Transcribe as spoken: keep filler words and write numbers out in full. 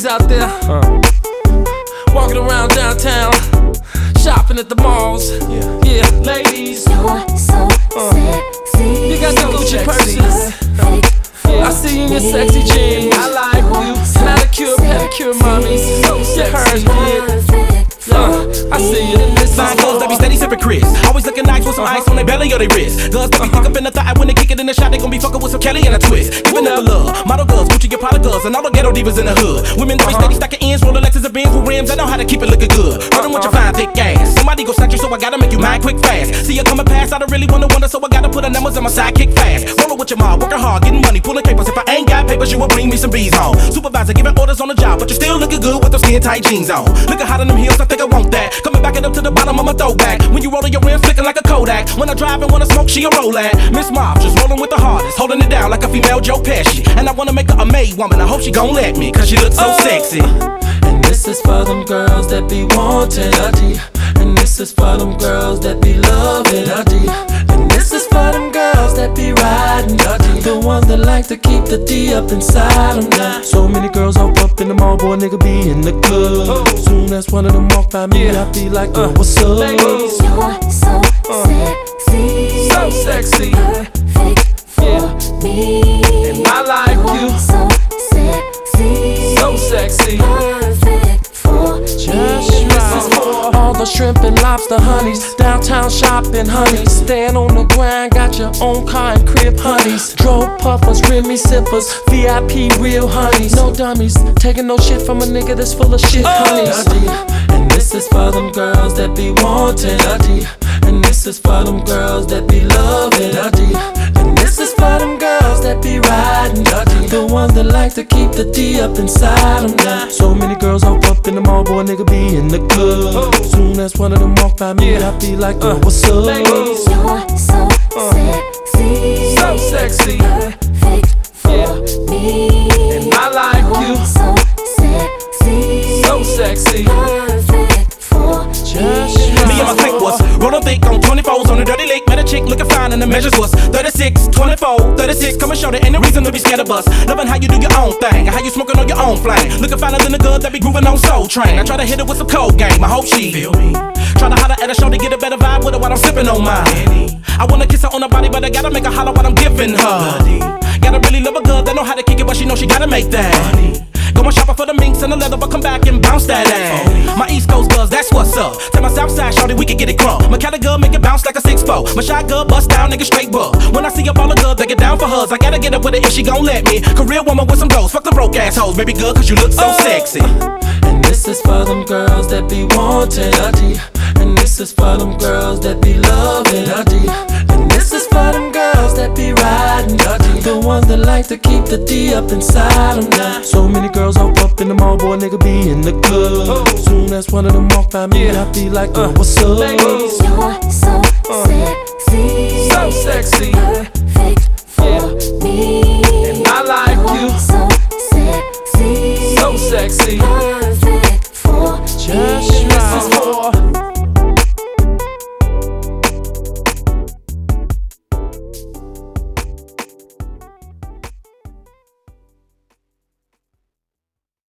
ladies out there uh. walking around downtown, shopping at the malls. Yeah, yeah, ladies. You're so uh. sexy. You got the Gucci purses. Yeah, I see you in your sexy jeans. I like you. Manicure, pedicure, mommies. So sexy. Uh, I see you. Fine girls that be steady sippin' Chris, always looking nice with some ice on their belly or their wrist. Girls that be thick up in the thigh when they kick it in the shot, they gon' be fuckin' with some Kelly and a twist. Giving up love, model girls, Gucci get Prada girls, and all the ghetto divas in the hood. Women that be steady stacking ends, rollin' Lexus and Benz with rims. I know how to keep it looking good. Rollin' with your fine thick ass. Somebody go snatch you, so I gotta make you mine quick fast. See you coming past, I don't really wanna wonder, so I gotta put the numbers on my sidekick fast. Rollin' with your mom, working hard, getting money, pulling papers. If I ain't got papers, you will bring me some bees home. Supervisor giving orders on the job, but you still looking good with those skin tight jeans on. Looking hot in them heels, I think I want that. Coming back it up to the bottom of my throwback. When you rollin' your rims, flicking like a Kodak. When I drive and wanna smoke, she a roll at. Miss Mob, just rollin' with the hardest, holding it down like a female Joe Pesci. And I wanna make her a maid woman, I hope she gon' let me, cause she looks so oh. sexy. And this is for them girls that be wanting a D. And this is for them girls that be loving a D. And this is for them girls that be riding a D. The ones that like to keep the D up inside them now. So many girls hop up in the mall, boy, nigga be in the club. Oh. Soon as one of them walk by me, yeah. I be like, oh, uh, what's up? Ladies, you're so uh. sexy. So sexy. Perfect for yeah. me. And I like you're you. So sexy. So sexy. Perfect for Just me. this is for all the shrimp and lobster honeys. Downtown shopping honeys. Stand on the grind, got your own car and crib honeys. Drove puffers, Remy sippers, V I P real honeys. No dummies, taking no shit from a nigga that's full of shit honeys. And this is for them girls that be wanting a D. And this is for them girls that be loving a D. And this is for them girls that be riding a D. The ones that like to keep the D up inside them now. So many girls hop up in the mall, boy, nigga be in the club. Oh. Soon as one of them walk by me, yeah. I be like, uh, what's up? Ladies, you're so uh. sexy. So sexy. Perfect for yeah. me. And I like you. So sexy. So sexy. Perfect for Just me. Me and my clique was rollin' thick on twenty-fours on the dirty lake. Met a chick looking fine and the measures was thirty-six, twenty-four, thirty-six. Come and show there ain't no reason to be scared of us. Loving how you do your own thing and how you smoking on your own flame. Looking finer than the girl that be grooving on Soul Train. I try to hit her with some cold game, I hope she feel me. Try to holler at her show to get a better vibe with her while I'm sipping on mine. I wanna kiss her on her body, but I gotta make her holler while I'm giving her. Gotta really love a girl that know how to kick it, but she know she gotta make that money. Going shopping for the minks and the leather, but come back and bounce that ass. My East Coast girls, that's what's up. Tell my South Side shorty, we can get it crunk. My Cali girl make it bounce like a six four. My shy girl bust down, nigga straight buck. When I see a baller girl, they get down for hers. I gotta get up with her if she gon' let me. Career woman with some goals, fuck the broke assholes. Baby girl, cause you look so oh. sexy. And this is for them girls that be wanting a D. And this is for them girls that be loving a D. And this is for them girls that be riding a D. The ones that like to keep the D up inside them now. So many girls hop up in the mall, boy, nigga be in the club. Oh. Soon as one of them walk by me, yeah. I be like, uh, what's up? Ladies, you're so uh. sexy. So sexy. Perfect for yeah. me. And I like you. So sexy. So sexy.